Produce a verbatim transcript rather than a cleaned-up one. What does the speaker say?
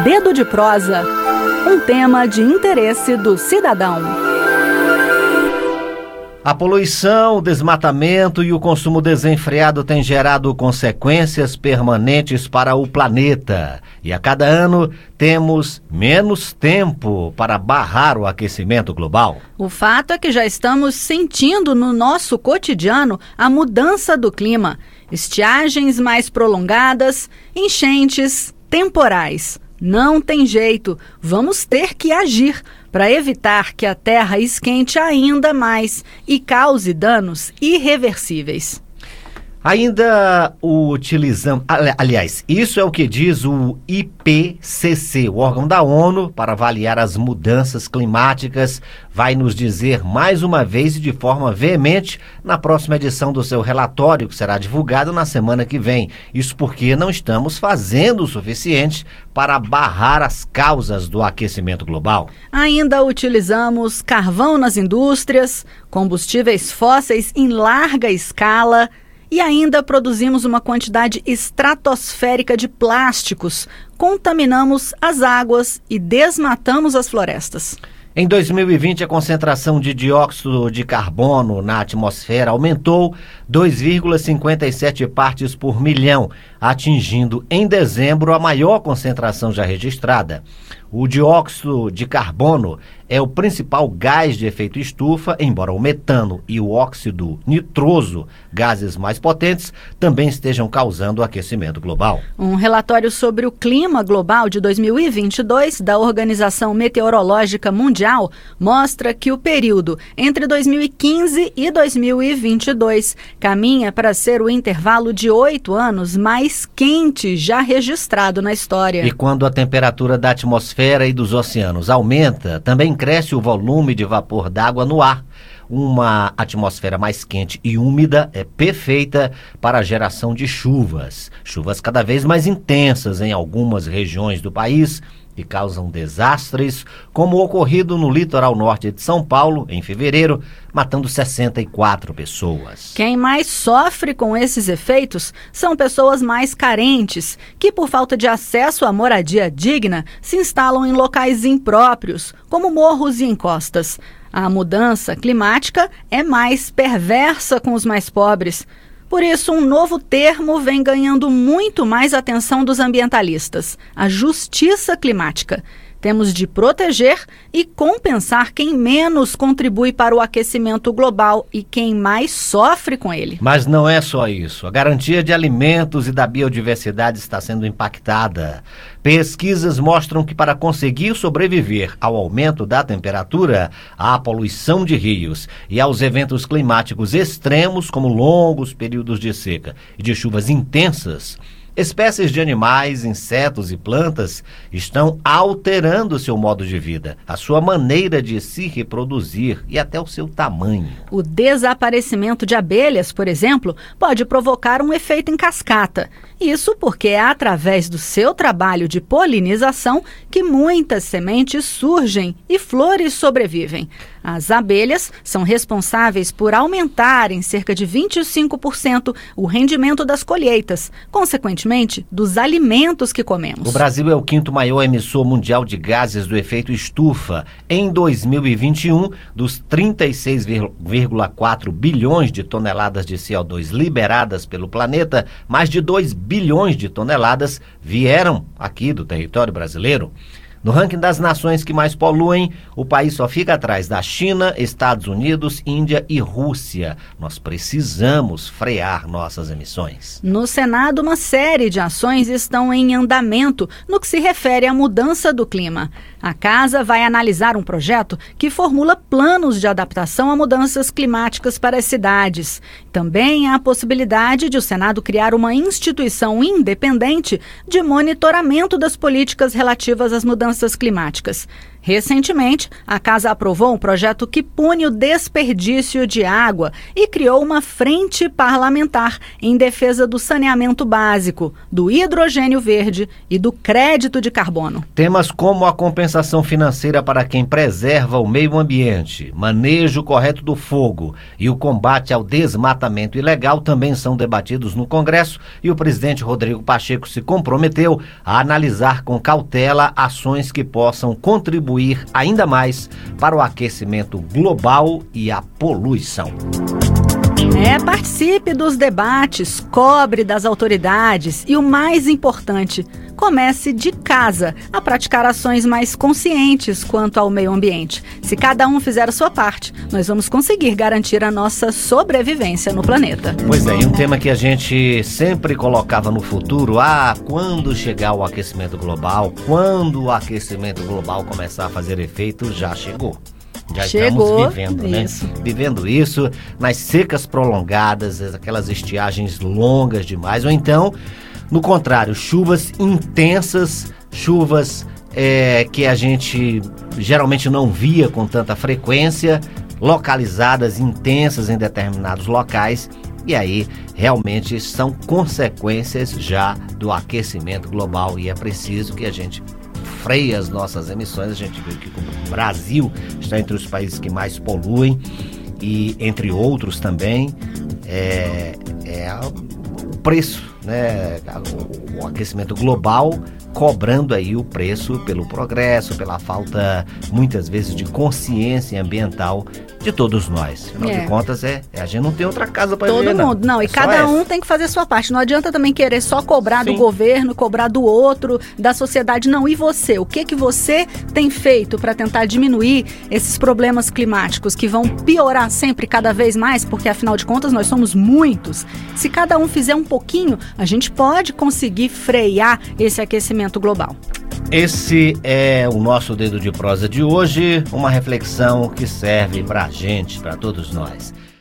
Dedo de Prosa, um tema de interesse do cidadão. A poluição, o desmatamento e o consumo desenfreado têm gerado consequências permanentes para o planeta. E a cada ano temos menos tempo para barrar o aquecimento global. O fato é que já estamos sentindo no nosso cotidiano a mudança do clima. Estiagens mais prolongadas, enchentes, temporais. Não tem jeito, vamos ter que agir para evitar que a Terra esquente ainda mais e cause danos irreversíveis. Ainda utilizamos... Aliás, isso é o que diz o I P C C, o órgão da ONU para avaliar as mudanças climáticas, vai nos dizer mais uma vez e de forma veemente na próxima edição do seu relatório, que será divulgado na semana que vem. Isso porque não estamos fazendo o suficiente para barrar as causas do aquecimento global. Ainda utilizamos carvão nas indústrias, combustíveis fósseis em larga escala, e ainda produzimos uma quantidade estratosférica de plásticos, contaminamos as águas e desmatamos as florestas. Em dois mil e vinte, a concentração de dióxido de carbono na atmosfera aumentou dois vírgula cinquenta e sete partes por milhão, atingindo em dezembro a maior concentração já registrada. O dióxido de carbono é o principal gás de efeito estufa, embora o metano e o óxido nitroso, gases mais potentes, também estejam causando aquecimento global. Um relatório sobre o clima global de dois mil e vinte e dois da Organização Meteorológica Mundial mostra que o período entre dois mil e quinze e dois mil e vinte e dois caminha para ser o intervalo de oito anos mais quente já registrado na história. E quando a temperatura da atmosfera e dos oceanos aumenta, também cresce o volume de vapor d'água no ar. Uma atmosfera mais quente e úmida é perfeita para a geração de chuvas. Chuvas cada vez mais intensas em algumas regiões do país e causam desastres, como o ocorrido no litoral norte de São Paulo, em fevereiro, matando sessenta e quatro pessoas. Quem mais sofre com esses efeitos são pessoas mais carentes, que por falta de acesso à moradia digna, se instalam em locais impróprios, como morros e encostas. A mudança climática é mais perversa com os mais pobres. Por isso, um novo termo vem ganhando muito mais atenção dos ambientalistas: a justiça climática. Temos de proteger e compensar quem menos contribui para o aquecimento global e quem mais sofre com ele. Mas não é só isso. A garantia de alimentos e da biodiversidade está sendo impactada. Pesquisas mostram que para conseguir sobreviver ao aumento da temperatura, à poluição de rios e aos eventos climáticos extremos, como longos períodos de seca e de chuvas intensas, espécies de animais, insetos e plantas estão alterando seu modo de vida, a sua maneira de se reproduzir e até o seu tamanho. O desaparecimento de abelhas, por exemplo, pode provocar um efeito em cascata. Isso porque é através do seu trabalho de polinização que muitas sementes surgem e flores sobrevivem. As abelhas são responsáveis por aumentar em cerca de vinte e cinco por cento o rendimento das colheitas, consequentemente, dos alimentos que comemos. O Brasil é o quinto maior emissor mundial de gases do efeito estufa. Em dois mil e vinte e um, dos trinta e seis vírgula quatro bilhões de toneladas de C O dois liberadas pelo planeta, mais de dois bilhões de toneladas vieram aqui do território brasileiro. No ranking das nações que mais poluem, o país só fica atrás da China, Estados Unidos, Índia e Rússia. Nós precisamos frear nossas emissões. No Senado, uma série de ações estão em andamento no que se refere à mudança do clima. A Casa vai analisar um projeto que formula planos de adaptação a mudanças climáticas para as cidades. Também há a possibilidade de o Senado criar uma instituição independente de monitoramento das políticas relativas às mudanças climáticas. Recentemente, a Casa aprovou um projeto que pune o desperdício de água e criou uma frente parlamentar em defesa do saneamento básico, do hidrogênio verde e do crédito de carbono. Temas como a compensação financeira para quem preserva o meio ambiente, manejo correto do fogo e o combate ao desmatamento ilegal também são debatidos no Congresso e o presidente Rodrigo Pacheco se comprometeu a analisar com cautela ações que possam contribuir ainda mais para o aquecimento global e a poluição. É, participe dos debates, cobre das autoridades e o mais importante, comece de casa a praticar ações mais conscientes quanto ao meio ambiente. Se cada um fizer a sua parte, nós vamos conseguir garantir a nossa sobrevivência no planeta. Pois é, e um tema que a gente sempre colocava no futuro, ah, quando chegar o aquecimento global, quando o aquecimento global começar a fazer efeito, já chegou. Já Chegou, estamos vivendo, né? isso. Vivendo isso nas secas prolongadas, aquelas estiagens longas demais, ou então, no contrário, chuvas intensas, chuvas é, que a gente geralmente não via com tanta frequência, localizadas, intensas em determinados locais, e aí realmente são consequências já do aquecimento global e é preciso que a gente freia as nossas emissões. A gente viu que o Brasil está entre os países que mais poluem e entre outros também é, é o preço, né? O, o aquecimento global cobrando aí o preço pelo progresso, pela falta muitas vezes de consciência ambiental de todos nós. Afinal É. de contas, é, é, a gente não tem outra casa para Todo viver, não. mundo, não, É e só cada essa. um tem que fazer a sua parte. Não adianta também querer só cobrar Sim. do governo, cobrar do outro, da sociedade. Não, e você? O que que você tem feito para tentar diminuir esses problemas climáticos que vão piorar sempre cada vez mais? Porque afinal de contas nós somos muitos. Se cada um fizer um pouquinho, a gente pode conseguir frear esse aquecimento global. Esse é o nosso Dedo de Prosa de hoje, uma reflexão que serve pra gente, pra todos nós.